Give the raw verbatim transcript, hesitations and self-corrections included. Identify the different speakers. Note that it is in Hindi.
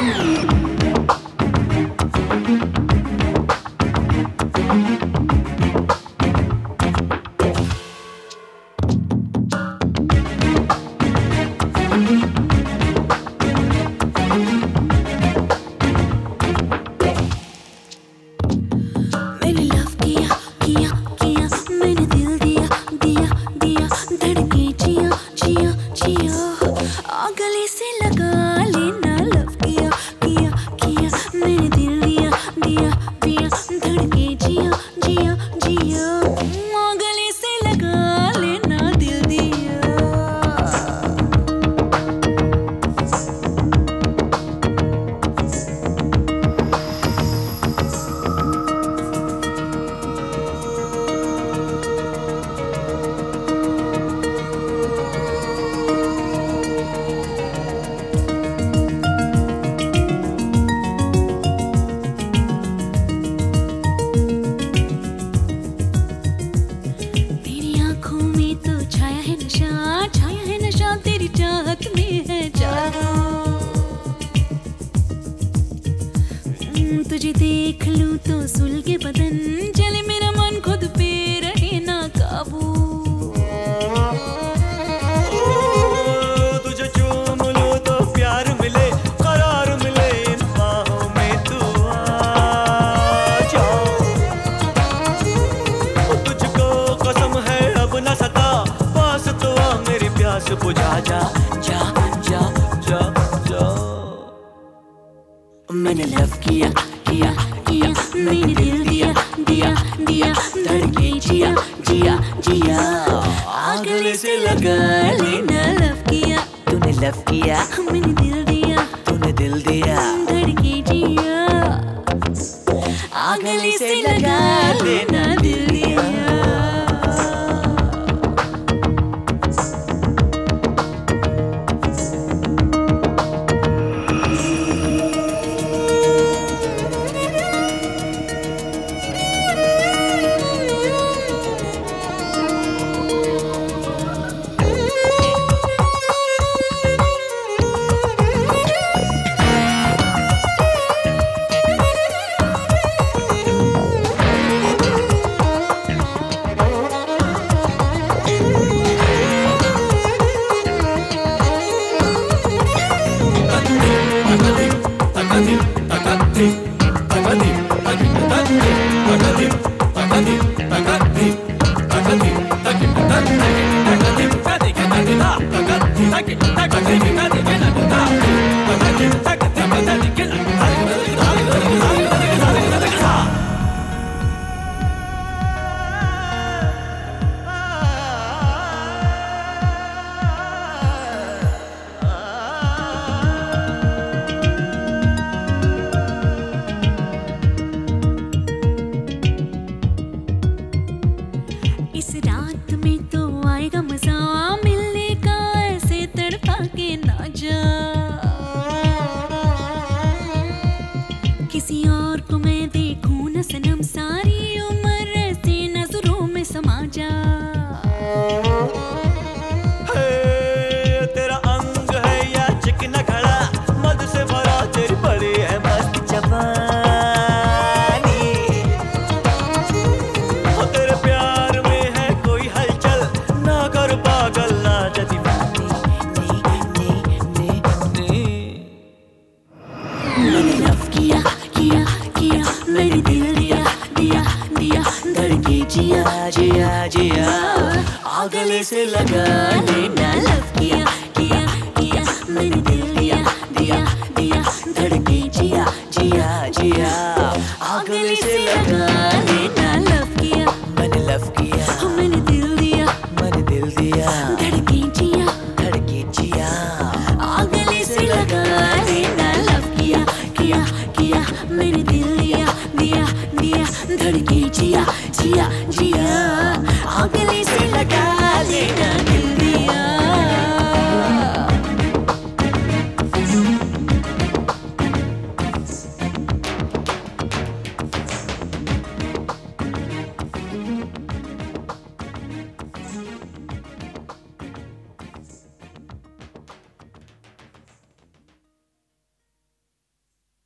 Speaker 1: तुझे देख लूं तो सुलगे बदन, चले मेरा मन खुद पे रहे ना काबू।
Speaker 2: तुझे चूम लूं तो प्यार मिले, करार मिले इन बाहों में तू आ जा। तुझको कसम है अब न सता, पास तो आ मेरी प्यास बुझा जा जा जा जा जा।
Speaker 1: मैंने लव किया किया किया, मैंने दिल दिया दिया दिया, धड़के जिया जिया जिया।
Speaker 2: गले से लगा
Speaker 1: लेना लव किया,
Speaker 2: तूने लव किया,
Speaker 1: मैंने दिल दिया,
Speaker 2: तूने दिल दिया,
Speaker 1: धड़के जिया। गले से लगा लेना दिल दिया। इस रात में तो आएगा मजा, मिलने का ऐसे तड़पा के ना जा। किसी और को मैं देखूं न सनम, सारी उम्र ऐसे नजरों में समा जा।
Speaker 2: तेरा अंग है या चिकना घड़ा, मद से भरा तेरी बड़ी है मस्त जवानी। तेरे प्यार में है कोई हलचल, ना कर पागल ना जदी बानी।
Speaker 1: मैंने लव किया किया किया, मैंने दिल दिया दिया दिया, धड़के जिया जिया जिया।
Speaker 2: गले से लगा
Speaker 1: लेना लव किया किया किया, मैंने दिल